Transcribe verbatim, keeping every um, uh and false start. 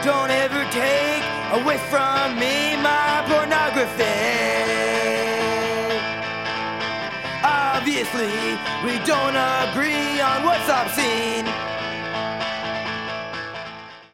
Don't ever take away from me my pornography. Obviously, we don't agree on what's obscene.